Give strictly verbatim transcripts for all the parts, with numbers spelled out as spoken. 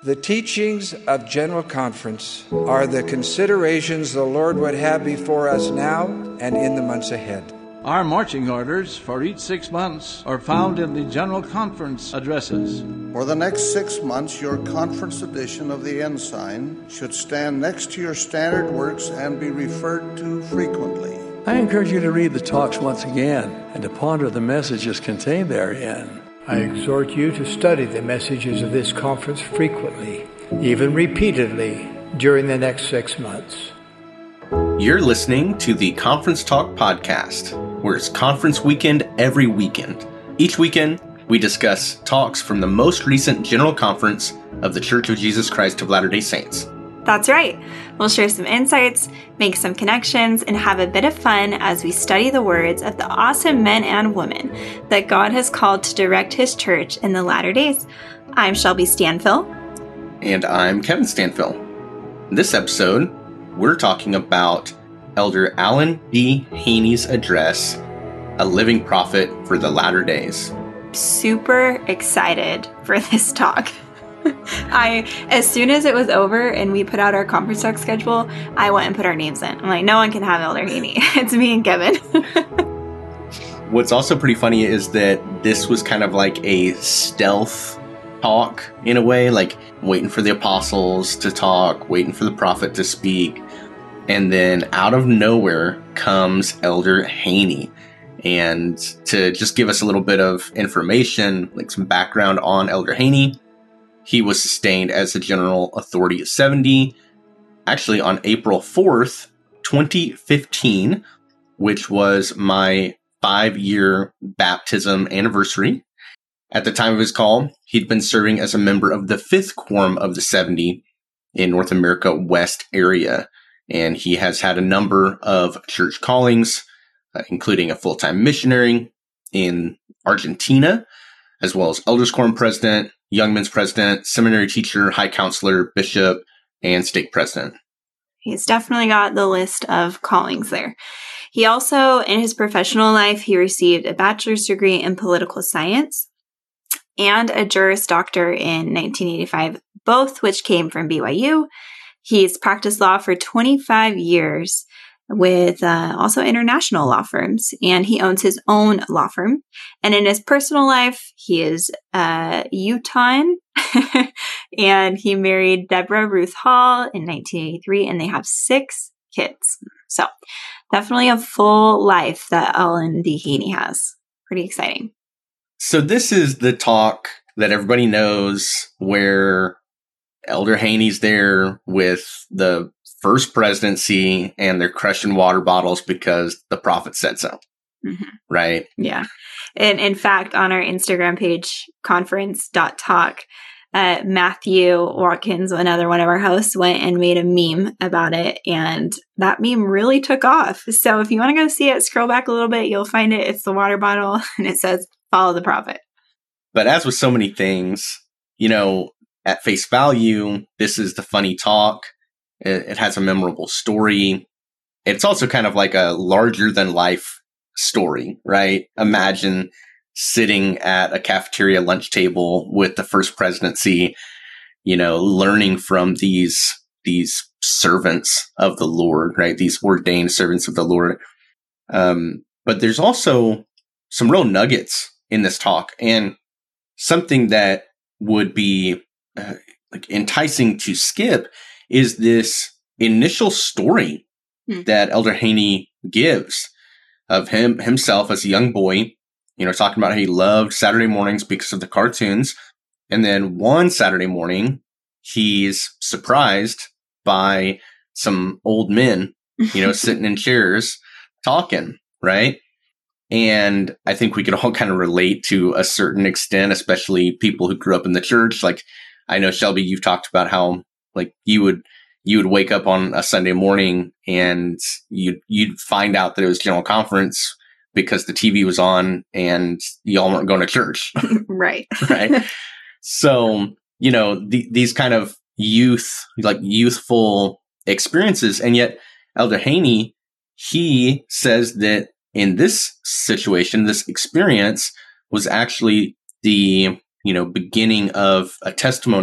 The teachings of General Conference are the considerations the Lord would have before us now and in the months ahead. Our marching orders for each six months are found in the General Conference addresses. For the next six months, your conference edition of the Ensign should stand next to your standard works and be referred to frequently. I encourage you to read the talks once again and to ponder the messages contained therein. I exhort you to study the messages of this conference frequently, even repeatedly, during the next six months. You're listening to the Conference Talk Podcast, where it's conference weekend every weekend. Each weekend, we discuss talks from the most recent General Conference of the Church of Jesus Christ of Latter-day Saints. That's right. We'll share some insights, make some connections, and have a bit of fun as we study the words of the awesome men and women that God has called to direct His church in the latter days. I'm Shelby Stanfill. And I'm Kevin Stanfill. In this episode, we're talking about Elder Alan D. Haney's address, A Living Prophet for the Latter Days. Super excited for this talk. I, as soon as it was over and we put out our conference talk schedule, I went and put our names in. I'm like, no one can have Elder Haney. It's me and Kevin. What's also pretty funny is that this was kind of like a stealth talk in a way, like waiting for the apostles to talk, waiting for the prophet to speak. And then out of nowhere comes Elder Haney. And to just give us a little bit of information, like some background on Elder Haney, he was sustained as the General Authority of seventy, actually on April fourth, twenty fifteen, which was my five-year baptism anniversary. At the time of his call, he'd been serving as a member of the fifth Quorum of the seventy in North America West area, and he has had a number of church callings, uh, including a full-time missionary in Argentina, as well as Elders Quorum President, Young Men's President, Seminary Teacher, High Counselor, Bishop, and Stake President. He's definitely got the list of callings there. He also, in his professional life, he received a bachelor's degree in political science and a Juris Doctor in nineteen eighty-five, both which came from B Y U. He's practiced law for twenty-five years with uh, also international law firms, and he owns his own law firm. And in his personal life, he is uh, Utahn, and he married Deborah Ruth Hall in nineteen eighty-three, and they have six kids. So definitely a full life that Alan D. Haney has. Pretty exciting. So this is the talk that everybody knows where Elder Haney's there with the First Presidency and they're crushing water bottles because the prophet said so. Mm-hmm. Right? Yeah. And in fact, on our Instagram page, conference dot talk, uh, Matthew Watkins, another one of our hosts, went and made a meme about it. And that meme really took off. So if you want to go see it, scroll back a little bit, you'll find it. It's the water bottle and it says, follow the prophet. But as with so many things, you know, at face value, this is the funny talk. It, it has a memorable story. It's also kind of like a larger than life story, right? Imagine sitting at a cafeteria lunch table with the First Presidency, you know, learning from these, these servants of the Lord, right? These ordained servants of the Lord. Um, but there's also some real nuggets in this talk, and something that would be uh, like enticing to skip is this initial story hmm. that Elder Haney gives of him himself as a young boy, you know, talking about how he loved Saturday mornings because of the cartoons. And then one Saturday morning, he's surprised by some old men, you know, sitting in chairs talking, right? And I think we can all kind of relate to a certain extent, especially people who grew up in the church. Like, I know, Shelby, you've talked about how, like, you would you would wake up on a Sunday morning and you'd, you'd find out that it was General Conference because the T V was on and y'all weren't going to church. Right. Right. So, you know, the, these kind of youth, like youthful experiences. And yet Elder Haney, he says that in this situation, this experience was actually the, you know, beginning of a testimony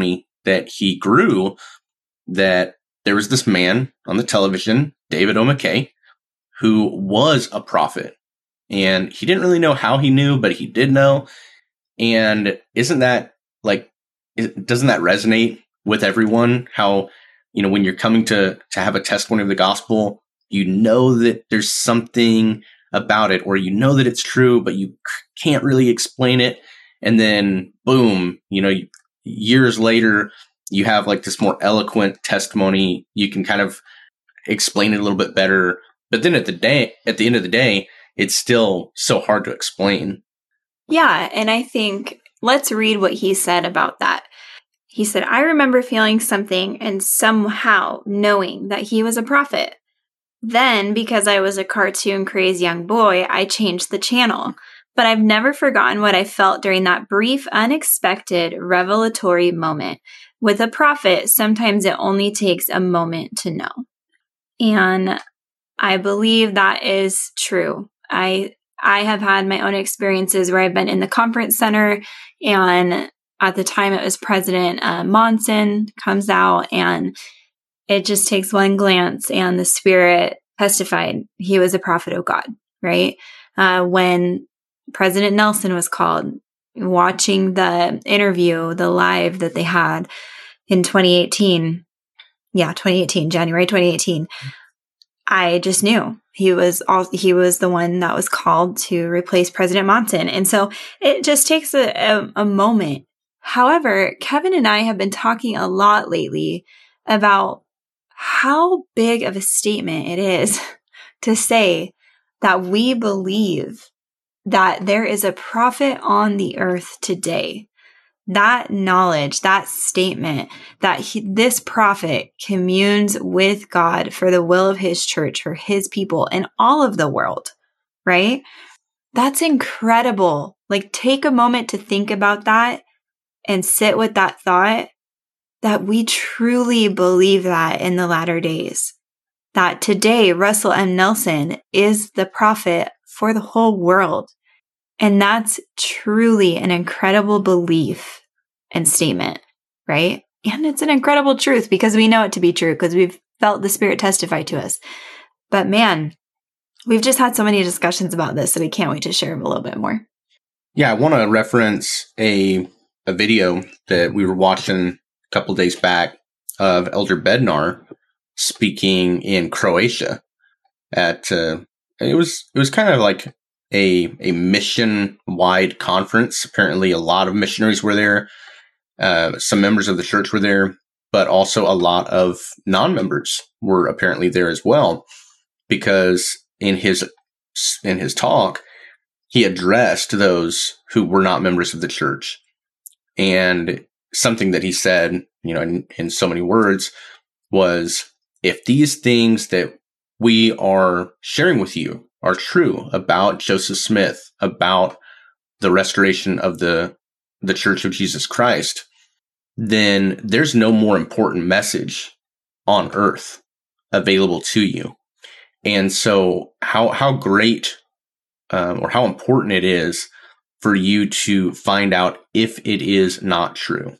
that he grew, that there was this man on the television, David O. McKay, who was a prophet. And he didn't really know how he knew, but he did know. And isn't that like, doesn't that resonate with everyone? How, you know, when you're coming to, to have a testimony of the gospel, you know that there's something about it, or you know that it's true, but you can't really explain it. And then boom, you know, years later, you have like this more eloquent testimony. You can kind of explain it a little bit better. But then at the day, at the end of the day, it's still so hard to explain. Yeah. And I think let's read what he said about that. He said, I remember feeling something and somehow knowing that he was a prophet. Then, because I was a cartoon crazed young boy, I changed the channel. But I've never forgotten what I felt during that brief, unexpected, revelatory moment. With a prophet, sometimes it only takes a moment to know. And I believe that is true. I I have had my own experiences where I've been in the conference center, and at the time it was President uh, Monson comes out, and it just takes one glance and the Spirit testified he was a prophet of God, right? Uh, when President Nelson was called, watching the interview, the live that they had in twenty eighteen, yeah, twenty eighteen, January twenty eighteen, I just knew he was all, he was the one that was called to replace President Monson. And so it just takes a, a, a moment. However, Kevin and I have been talking a lot lately about how big of a statement it is to say that we believe that there is a prophet on the earth today. That knowledge, that statement that he, this prophet communes with God for the will of his church, for his people, and all of the world, right? That's incredible. Like, take a moment to think about that and sit with that thought that we truly believe that in the latter days. That today, Russell M. Nelson is the prophet for the whole world. And that's truly an incredible belief and statement, right? And it's an incredible truth because we know it to be true because we've felt the Spirit testify to us. But man, we've just had so many discussions about this that we can't wait to share them a little bit more. Yeah, I want to reference a a video that we were watching a couple days back of Elder Bednar speaking in Croatia at uh, it was it was kind of like a a mission-wide conference. Apparently, a lot of missionaries were there. Uh, some members of the church were there, but also a lot of non-members were apparently there as well. Because in his in his talk, he addressed those who were not members of the church, and something that he said, you know, in, in so many words, was, if these things that we are sharing with you are true about Joseph Smith, about the restoration of the the Church of Jesus Christ, then there's no more important message on earth available to you. And so how how great um, or how important it is for you to find out if it is not true.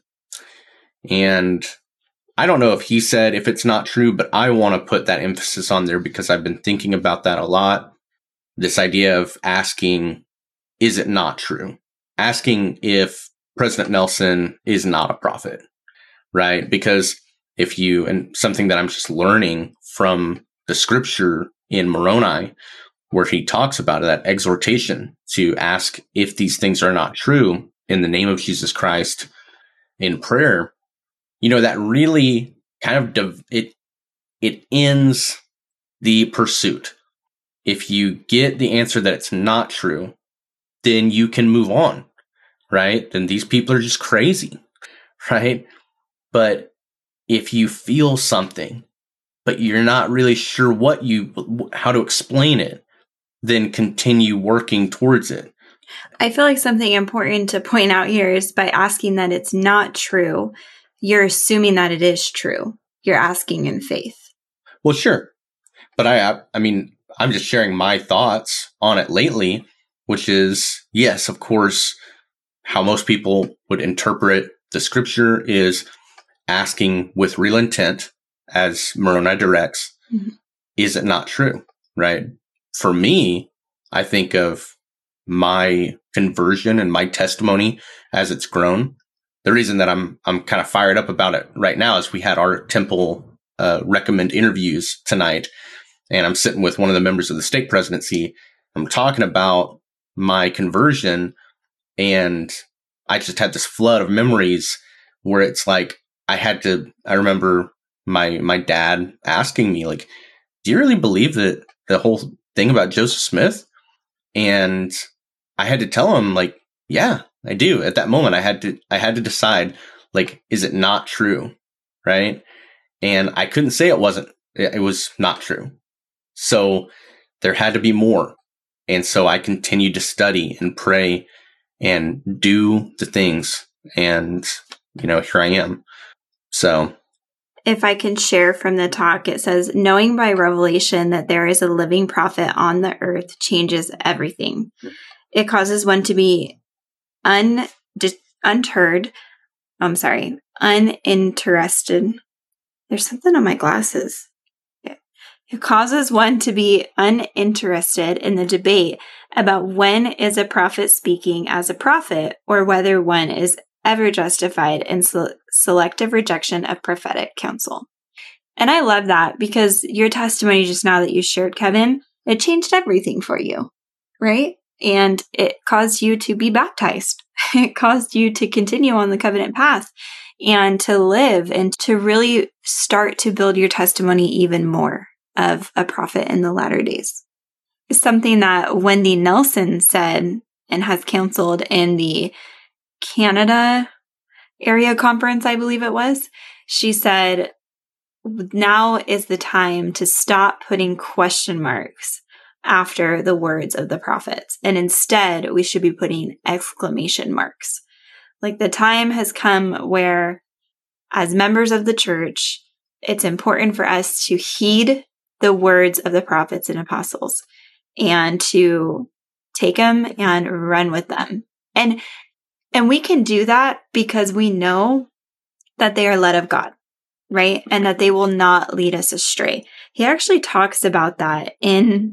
And I don't know if he said if it's not true, but I want to put that emphasis on there because I've been thinking about that a lot. This idea of asking, is it not true? Asking if President Nelson is not a prophet, right? Because if you, and something that I'm just learning from the scripture in Moroni, where he talks about that exhortation to ask if these things are not true in the name of Jesus Christ in prayer, you know, that really kind of, div- it, it ends the pursuit. If you get the answer that it's not true, then you can move on, right? Then these people are just crazy, right? But if you feel something, but you're not really sure what you, how to explain it, then continue working towards it. I feel like something important to point out here is by asking that it's not true, you're assuming that it is true. You're asking in faith. Well, sure. But I, I mean, I'm just sharing my thoughts on it lately, which is, yes, of course, how most people would interpret the scripture is asking with real intent, as Moroni directs, mm-hmm. is it not true, right? For me, I think of my conversion and my testimony as it's grown. The reason that I'm I'm kind of fired up about it right now is we had our temple uh, recommend interviews tonight, and I'm sitting with one of the members of the stake presidency. I'm talking about my conversion, and I just had this flood of memories where it's like I had to. I remember my my dad asking me, like, "Do you really believe that the whole thing about Joseph Smith?" And I had to tell him, like, yeah, I do. At that moment, I had to, I had to decide, like, is it not true? Right. And I couldn't say it wasn't, it was not true. So there had to be more. And so I continued to study and pray and do the things. And, you know, here I am. So. If I can share from the talk, it says, knowing by revelation that there is a living prophet on the earth changes everything. It causes one to be un, di- untered. I'm sorry, uninterested. There's something on my glasses. It causes one to be uninterested in the debate about when is a prophet speaking as a prophet, or whether one is ever justified in se- selective rejection of prophetic counsel. And I love that, because your testimony just now that you shared, Kevin, it changed everything for you, right? And it caused you to be baptized. It caused you to continue on the covenant path and to live and to really start to build your testimony even more of a prophet in the latter days. It's something that Wendy Nelson said and has counseled in the Canada area conference, I believe it was. She said, now is the time to stop putting question marks after the words of the prophets. And instead, we should be putting exclamation marks. Like, the time has come where, as members of the church, it's important for us to heed the words of the prophets and apostles and to take them and run with them. And And we can do that because we know that they are led of God, right? And that they will not lead us astray. He actually talks about that in,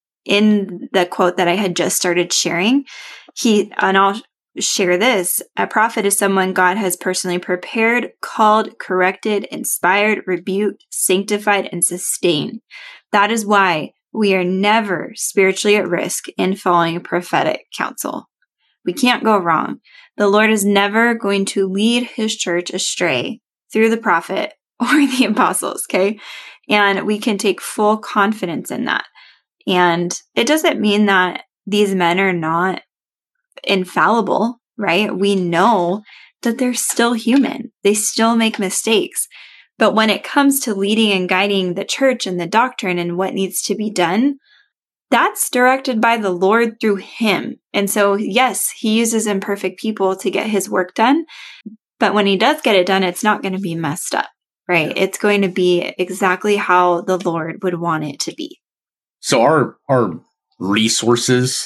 in the quote that I had just started sharing. He, and I'll share this. A prophet is someone God has personally prepared, called, corrected, inspired, rebuked, sanctified, and sustained. That is why we are never spiritually at risk in following prophetic counsel. We can't go wrong. The Lord is never going to lead his church astray through the prophet or the apostles, okay? And we can take full confidence in that. And it doesn't mean that these men are not infallible, right? We know that they're still human. They still make mistakes. But when it comes to leading and guiding the church and the doctrine and what needs to be done, that's directed by the Lord through him. And so, yes, he uses imperfect people to get his work done. But when he does get it done, it's not going to be messed up, right? It's going to be exactly how the Lord would want it to be. So our our resources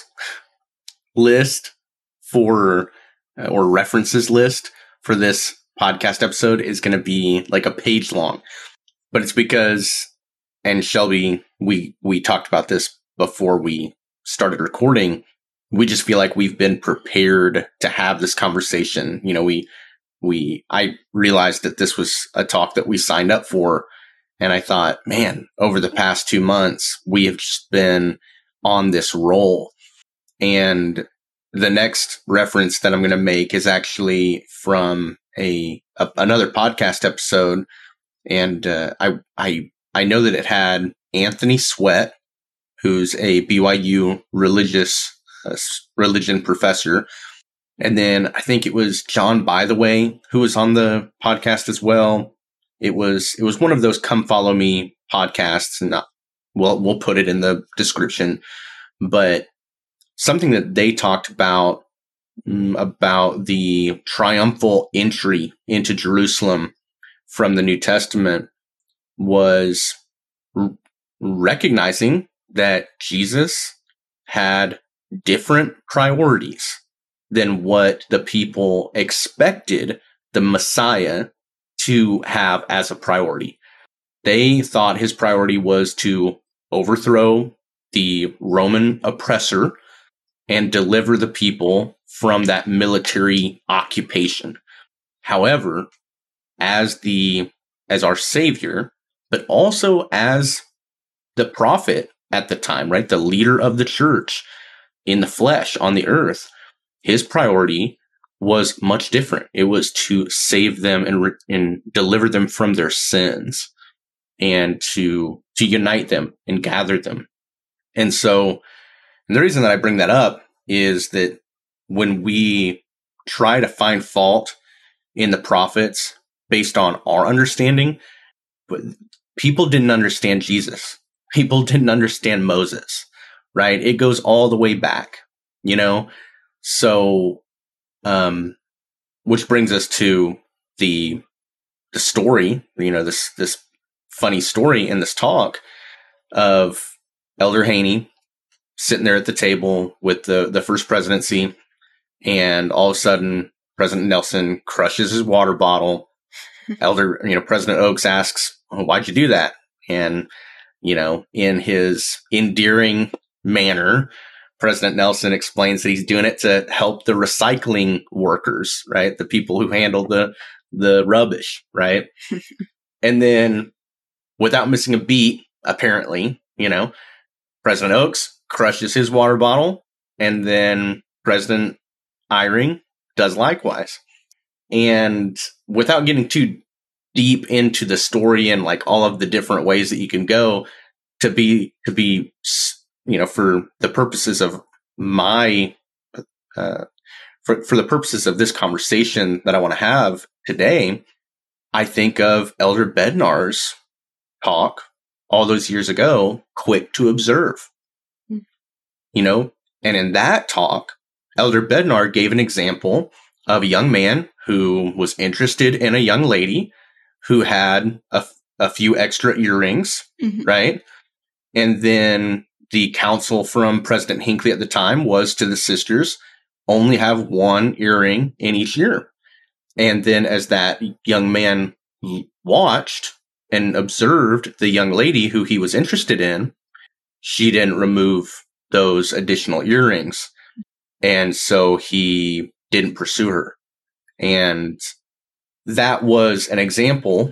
list for, or references list for this podcast episode is going to be like a page long. But it's because, and Shelby, we we talked about this before we started recording, we just feel like we've been prepared to have this conversation. You know, we, we, I realized that this was a talk that we signed up for. And I thought, man, over the past two months, we have just been on this roll. And the next reference that I'm going to make is actually from a, a another podcast episode. And, uh, I, I, I know that it had Anthony Sweat, who's a B Y U religious uh, religion professor. And then I think it was John By the Way, who was on the podcast as well. It was it was one of those Come Follow Me podcasts, and not, well, we'll put it in the description. But something that they talked about mm, about the triumphal entry into Jerusalem from the New Testament was r- recognizing that Jesus had different priorities than what the people expected the Messiah to have as a priority. They thought his priority was to overthrow the Roman oppressor and deliver the people from that military occupation. However, as the as our savior, but also as the prophet at the time, right? The leader of the church in the flesh on the earth, his priority was much different. It was to save them and, re- and deliver them from their sins, and to to unite them and gather them. And so, and the reason that I bring that up is that when we try to find fault in the prophets based on our understanding, but people didn't understand Jesus. People didn't understand Moses, right? It goes all the way back, you know? So, um, which brings us to the, the story, you know, this, this funny story in this talk of Elder Haney sitting there at the table with the, the first presidency, and all of a sudden President Nelson crushes his water bottle. Elder, you know, President Oaks asks, oh, why'd you do that? And, you know, in his endearing manner, President Nelson explains that he's doing it to help the recycling workers, right? The people who handle the, the rubbish, right? And then, without missing a beat, apparently, you know, President Oaks crushes his water bottle, and then President Eyring does likewise. And without getting too deep into the story and like all of the different ways that you can go, to be, to be, you know, for the purposes of my, uh, for, for the purposes of this conversation that I want to have today, I think of Elder Bednar's talk all those years ago, Quick to Observe. Mm. You know, and in that talk, Elder Bednar gave an example of a young man who was interested in a young lady who had a, a few extra earrings, mm-hmm. right? And then the counsel from President Hinckley at the time was to the sisters, only have one earring in each ear. And then as that young man watched and observed the young lady who he was interested in, she didn't remove those additional earrings. And so he didn't pursue her. And that was an example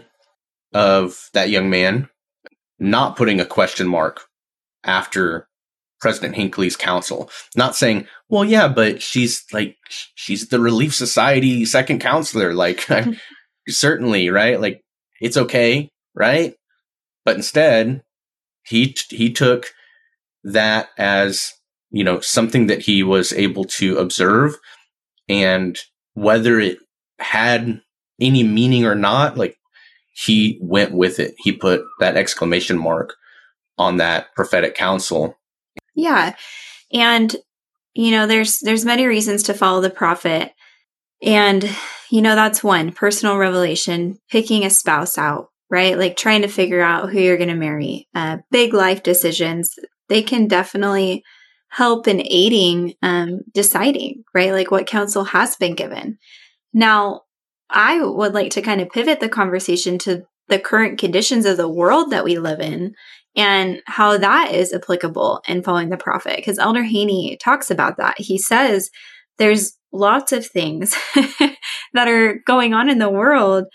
of that young man not putting a question mark after President Hinckley's counsel. Not saying, well, yeah, but she's like, she's the Relief Society second counselor. Like, certainly, right? Like, it's okay, right? But instead, he he took that as, you know, something that he was able to observe, and whether it had any meaning or not, like, he went with it. He put that exclamation mark on that prophetic counsel. Yeah. And, you know, there's, there's many reasons to follow the prophet. And, you know, that's one, personal revelation, picking a spouse out, right? Like trying to figure out who you're going to marry, uh, big life decisions. They can definitely help in aiding, um, deciding, right? Like what counsel has been given. Now, I would like to kind of pivot the conversation to the current conditions of the world that we live in and how that is applicable in following the prophet. Because Elder Haney talks about that. He says there's lots of things that are going on in the world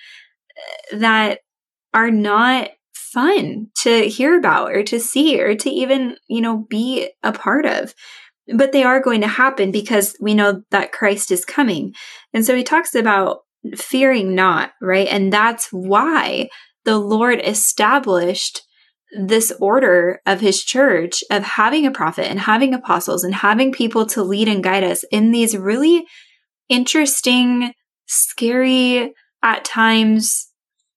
that are not fun to hear about or to see or to even, you know, be a part of. But they are going to happen because we know that Christ is coming. And so he talks about fearing not, right? And that's why the Lord established this order of his church of having a prophet and having apostles and having people to lead and guide us in these really interesting, scary, at times,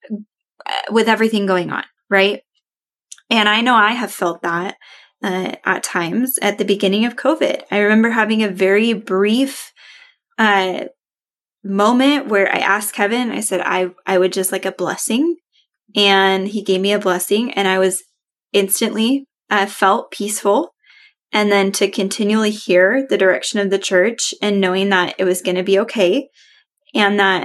with everything going on, right? And I know I have felt that uh, at times at the beginning of COVID. I remember having a very brief uh, moment where I asked Kevin, I said, I, I would just like a blessing. And he gave me a blessing, and I was instantly uh, felt peaceful. And then to continually hear the direction of the church and knowing that it was going to be okay, and that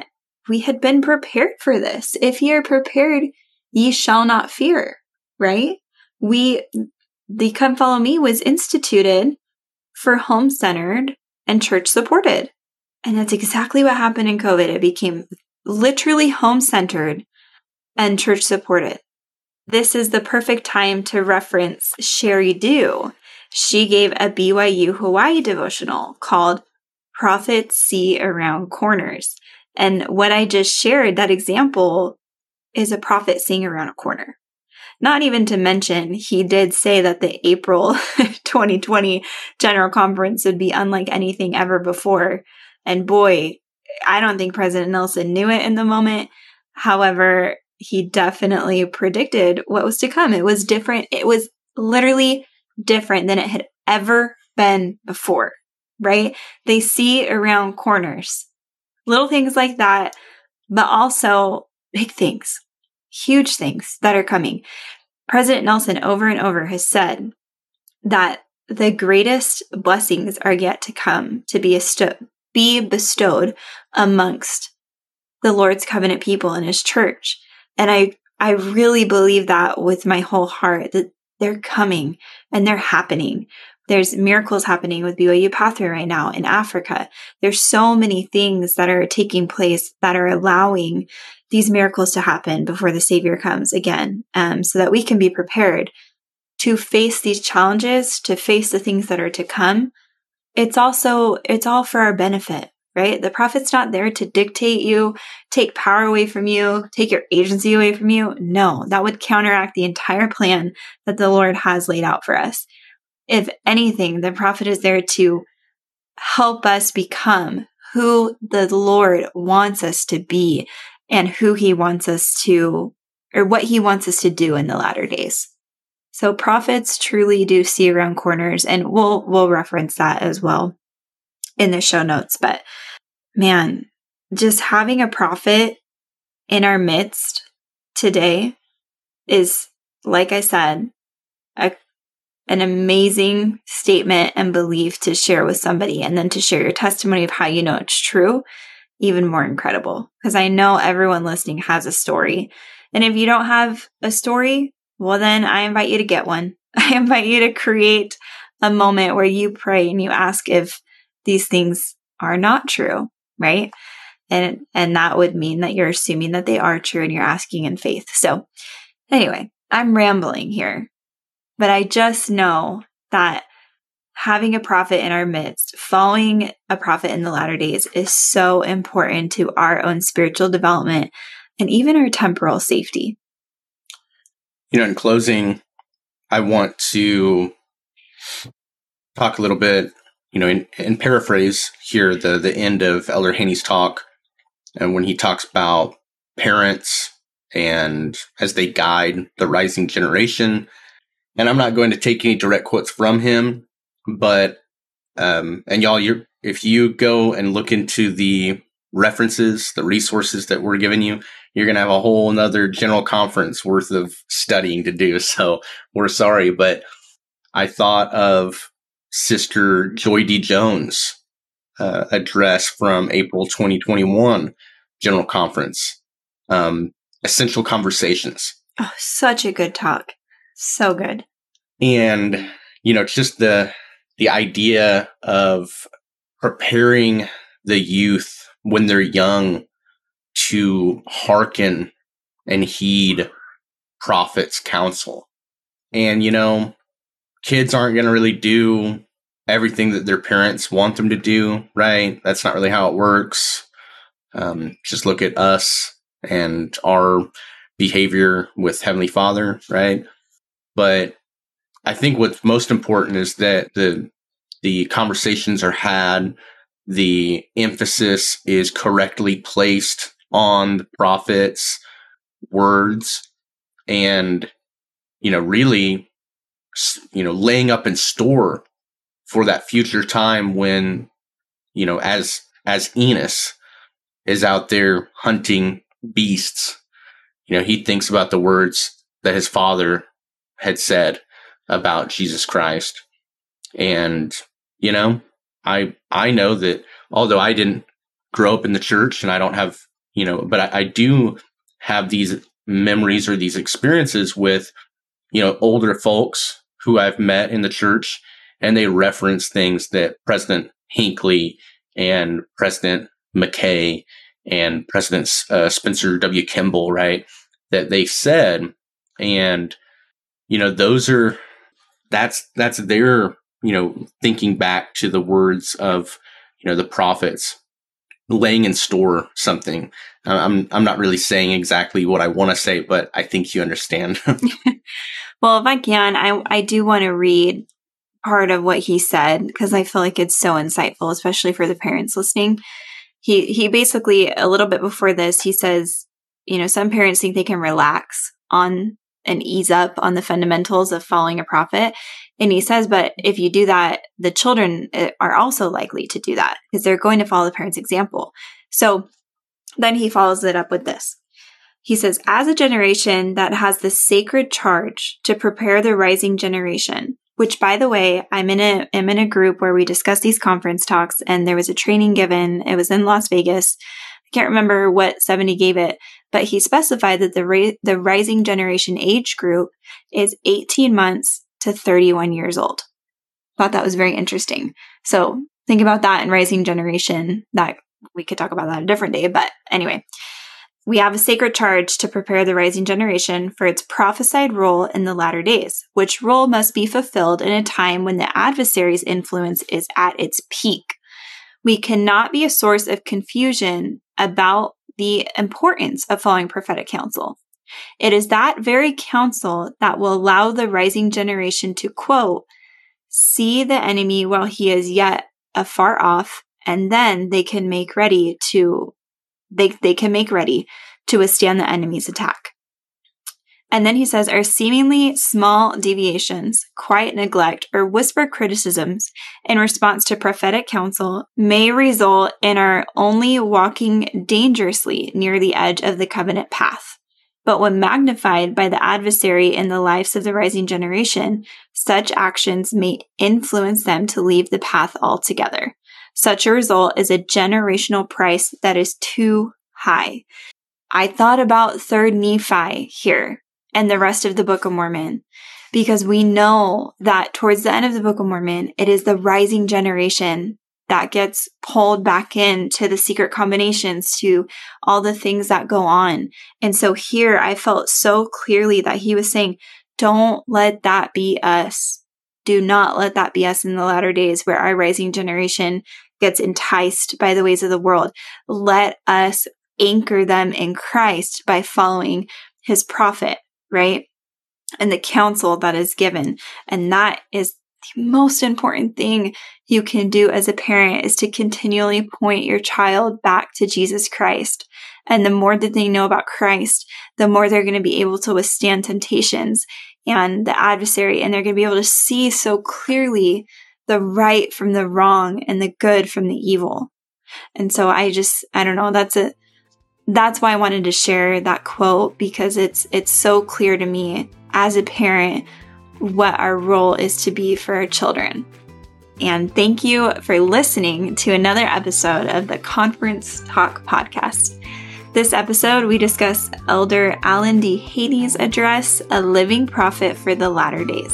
we had been prepared for this. If ye are prepared, ye shall not fear, right? We, the Come Follow Me was instituted for home-centered and church-supported. And that's exactly what happened in COVID. It became literally home-centered and church-supported. This is the perfect time to reference Sherry Dew. She gave a B Y U Hawaii devotional called Prophets See Around Corners. And what I just shared, that example, is a prophet seeing around a corner. Not even to mention, he did say that the April twenty twenty General Conference would be unlike anything ever before. And boy, I don't think President Nelson knew it in the moment. However, he definitely predicted what was to come. It was different. It was literally different than it had ever been before, right? They see around corners, little things like that, but also big things, huge things that are coming. President Nelson over and over has said that the greatest blessings are yet to come to be, esto- be bestowed amongst the Lord's covenant people in his church. And I, I really believe that with my whole heart, that they're coming and they're happening. There's miracles happening with B Y U Pathway right now in Africa. There's so many things that are taking place that are allowing these miracles to happen before the Savior comes again, um, so that we can be prepared to face these challenges, to face the things that are to come. It's also, it's all for our benefit, right? The prophet's not there to dictate you, take power away from you, take your agency away from you. No, that would counteract the entire plan that the Lord has laid out for us. If anything, the prophet is there to help us become who the Lord wants us to be and who he wants us to, or what he wants us to do in the latter days. So prophets truly do see around corners, and we'll, we'll reference that as well in the show notes. But man, just having a prophet in our midst today is, like I said, a an amazing statement and belief to share with somebody, and then to share your testimony of how you know it's true, even more incredible. Because I know everyone listening has a story. And if you don't have a story, well, then I invite you to get one. I invite you to create a moment where you pray and you ask if these things are not true, right? And, and that would mean that you're assuming that they are true and you're asking in faith. So anyway, I'm rambling here. But I just know that having a prophet in our midst, following a prophet in the latter days, is so important to our own spiritual development and even our temporal safety. You know, in closing, I want to talk a little bit, you know, in, in paraphrase here, the, the end of Elder Haney's talk, and when he talks about parents and as they guide the rising generation. And I'm not going to take any direct quotes from him, but, um, and y'all, you're, if you go and look into the references, the resources that we're giving you, you're going to have a whole nother general conference worth of studying to do. So we're sorry, but I thought of Sister Joy D. Jones' uh, address from April twenty twenty-one General Conference, um, Essential Conversations. Oh, such a good talk. So good. And, you know, just the the idea of preparing the youth when they're young to hearken and heed prophets' counsel. And, you know, kids aren't going to really do everything that their parents want them to do, right? That's not really how it works. Um, just look at us and our behavior with Heavenly Father, right? But I think what's most important is that the the conversations are had, the emphasis is correctly placed on the prophet's words, and, you know, really, you know, laying up in store for that future time when, you know, as as Enos is out there hunting beasts, you know, he thinks about the words that his father had said about Jesus Christ. And, you know, I I know that although I didn't grow up in the church and I don't have, you know, but I, I do have these memories or these experiences with, you know, older folks who I've met in the church, and they reference things that President Hinckley and President McKay and President uh, Spencer W. Kimball, right, that they said. And, you know, those are, that's, that's their, you know, thinking back to the words of, you know, the prophets, laying in store something. I'm, I'm not really saying exactly what I want to say, but I think you understand. Well, if I can, I, I do want to read part of what he said, because I feel like it's so insightful, especially for the parents listening. He, he basically, a little bit before this, he says, you know, some parents think they can relax on and ease up on the fundamentals of following a prophet. And he says, but if you do that, the children are also likely to do that because they're going to follow the parents' example. So then he follows it up with this. He says, as a generation that has the sacred charge to prepare the rising generation, which, by the way, I'm in a, I'm in a group where we discuss these conference talks, and there was a training given. It was in Las Vegas. I can't remember what seventy gave it, but he specified that the ra- the rising generation age group is eighteen months to thirty-one years old. Thought that was very interesting. So think about that in rising generation. That we could talk about that a different day, but anyway. We have a sacred charge to prepare the rising generation for its prophesied role in the latter days, which role must be fulfilled in a time when the adversary's influence is at its peak. We cannot be a source of confusion about the importance of following prophetic counsel. It is that very counsel that will allow the rising generation to, quote, see the enemy while he is yet afar off, and then they can make ready to They, they can make ready to withstand the enemy's attack. And then he says, our seemingly small deviations, quiet neglect, or whispered criticisms in response to prophetic counsel may result in our only walking dangerously near the edge of the covenant path. But when magnified by the adversary in the lives of the rising generation, such actions may influence them to leave the path altogether. Such a result is a generational price that is too high. I thought about Third Nephi here and the rest of the Book of Mormon, because we know that towards the end of the Book of Mormon, it is the rising generation that gets pulled back into the secret combinations, to all the things that go on. And so here I felt so clearly that he was saying, don't let that be us. Do not let that be us in the latter days, where our rising generation gets enticed by the ways of the world. Let us anchor them in Christ by following his prophet, right? And the counsel that is given. And that is the most important thing you can do as a parent, is to continually point your child back to Jesus Christ. And the more that they know about Christ, the more they're going to be able to withstand temptations and the adversary, and they're going to be able to see so clearly the right from the wrong and the good from the evil. And so I just, I don't know, that's it. That's why I wanted to share that quote, because it's, it's so clear to me as a parent what our role is to be for our children. And thank you for listening to another episode of the Conference Talk podcast. This episode, we discuss Elder Alan D. Haney's address, A Living Prophet for the Latter Days.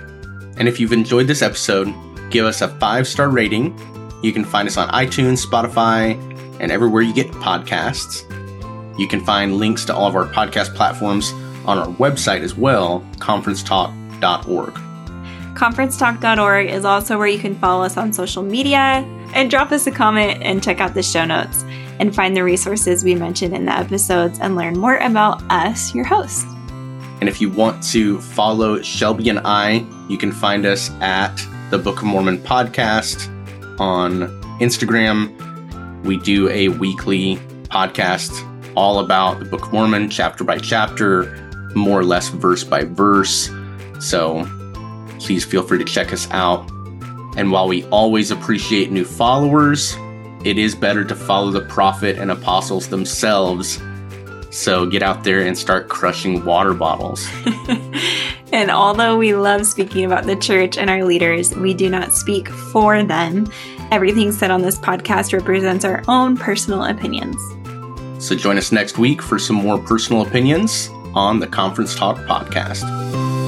And if you've enjoyed this episode, give us a five-star rating. You can find us on iTunes, Spotify, and everywhere you get podcasts. You can find links to all of our podcast platforms on our website as well, conference talk dot org. conference talk dot org is also where you can follow us on social media and drop us a comment and check out the show notes and find the resources we mentioned in the episodes and learn more about us, your hosts. And if you want to follow Shelby and I, you can find us at the Book of Mormon podcast on Instagram. We do a weekly podcast all about the Book of Mormon, chapter by chapter, more or less verse by verse. So please feel free to check us out. And while we always appreciate new followers, it is better to follow the prophet and apostles themselves. So get out there and start crushing water bottles. And although we love speaking about the church and our leaders, we do not speak for them. Everything said on this podcast represents our own personal opinions. So join us next week for some more personal opinions on the Conference Talk podcast.